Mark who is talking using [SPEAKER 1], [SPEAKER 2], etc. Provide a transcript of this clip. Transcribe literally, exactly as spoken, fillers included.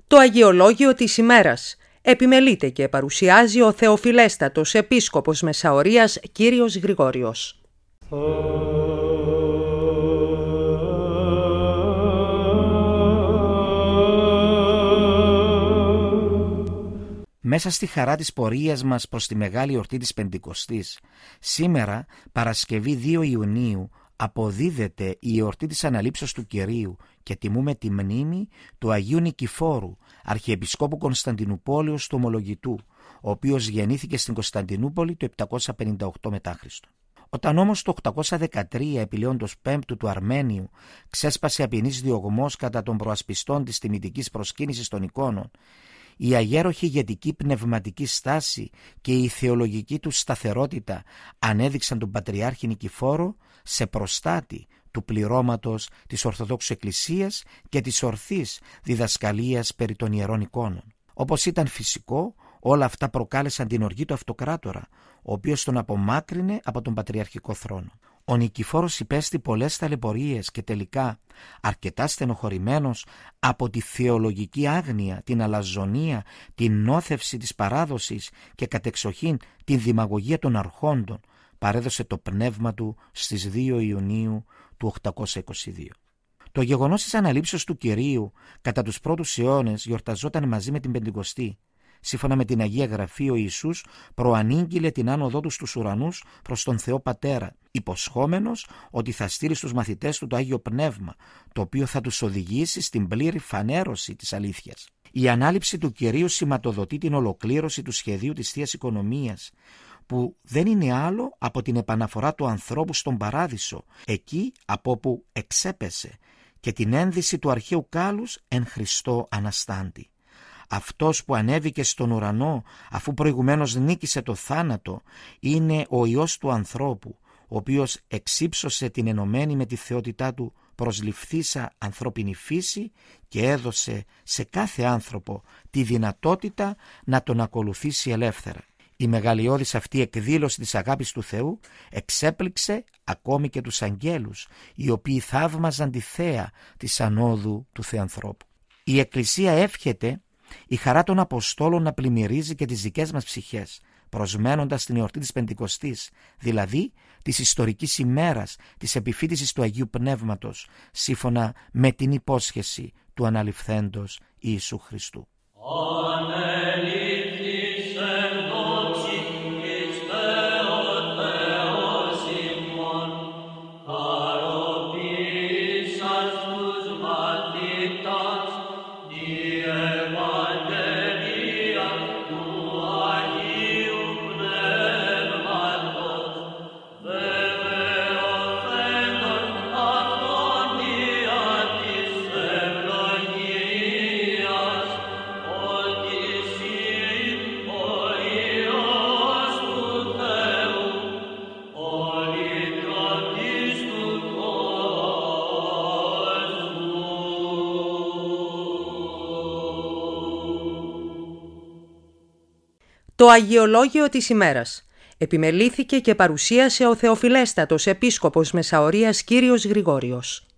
[SPEAKER 1] Το Αγιολόγιο της ημέρας επιμελείται και παρουσιάζει ο Θεοφιλέστατος Επίσκοπος Μεσαωρίας Κύριος Γρηγόριος.
[SPEAKER 2] Μέσα στη χαρά της πορείας μας προς τη μεγάλη εορτή της Πεντηκοστής, σήμερα, Παρασκευή δύο Ιουνίου, αποδίδεται η εορτή της Αναλήψεως του Κυρίου και τιμούμε τη μνήμη του Αγίου Νικηφόρου, Αρχιεπισκόπου Κωνσταντινουπόλεως του Ομολογητού, ο οποίος γεννήθηκε στην Κωνσταντινούπολη το επτακόσια πενήντα οκτώ μετά Χριστόν. Όταν όμως το οκτακόσια δεκατρία επί Λέοντος Πέμπτου του Αρμένιου ξέσπασε απεινής διωγμός κατά των προασπιστών της τιμητικής προσκύνησης των εικόνων, η αγέροχη ηγετική πνευματική στάση και η θεολογική του σταθερότητα ανέδειξαν τον Πατριάρχη Νικηφόρο σε προστάτη του πληρώματος της Ορθοδόξου Εκκλησίας και της ορθής διδασκαλίας περί των ιερών εικόνων. Όπως ήταν φυσικό, όλα αυτά προκάλεσαν την οργή του αυτοκράτορα, ο οποίος τον απομάκρυνε από τον πατριαρχικό θρόνο. Ο Νικηφόρος υπέστη πολλές ταλαιπωρίες και τελικά, αρκετά στενοχωρημένος από τη θεολογική άγνοια, την αλαζονία, την νόθευση της παράδοσης και κατεξοχήν την δημαγωγία των αρχόντων, παρέδωσε το πνεύμα του στις δύο Ιουνίου του οκτακόσια είκοσι δύο. Το γεγονός της Αναλήψεως του Κυρίου κατά τους πρώτους αιώνες γιορταζόταν μαζί με την Πεντηκοστή. Σύμφωνα με την Αγία Γραφή, ο Ιησούς προανήγγειλε την άνοδό του στους ουρανούς προς τον Θεό Πατέρα, υποσχόμενος ότι θα στείλει στους μαθητές του το Άγιο Πνεύμα, το οποίο θα τους οδηγήσει στην πλήρη φανέρωση της αλήθειας. Η Ανάληψη του Κυρίου σηματοδοτεί την ολοκλήρωση του σχεδίου της Θείας Οικονομίας, που δεν είναι άλλο από την επαναφορά του ανθρώπου στον Παράδεισο, εκεί από όπου εξέπεσε, και την ένδυση του αρχαίου κάλους εν Χριστώ Αναστάντη. Αυτός που ανέβηκε στον ουρανό αφού προηγουμένως νίκησε το θάνατο είναι ο Υιός του ανθρώπου, ο οποίος εξύψωσε την ενωμένη με τη θεότητά του προσληφθήσα ανθρώπινη φύση και έδωσε σε κάθε άνθρωπο τη δυνατότητα να τον ακολουθήσει ελεύθερα. Η μεγαλειώδης αυτή εκδήλωση της αγάπης του Θεού εξέπληξε ακόμη και τους αγγέλους, οι οποίοι θαύμαζαν τη θέα της ανόδου του Θεανθρώπου. Η Εκκλησία εύχεται η χαρά των Αποστόλων να πλημμυρίζει και τις δικές μας ψυχές, προσμένοντας την εορτή της Πεντηκοστής, δηλαδή της ιστορικής ημέρας της επιφύτησης του Αγίου Πνεύματος, σύμφωνα με την υπόσχεση του αναληφθέντος Ιησού Χριστού.
[SPEAKER 1] Το Αγιολόγιο της ημέρας επιμελήθηκε και παρουσίασε ο Θεοφιλέστατος Επίσκοπος Μεσαωρίας Κύριος Γρηγόριος.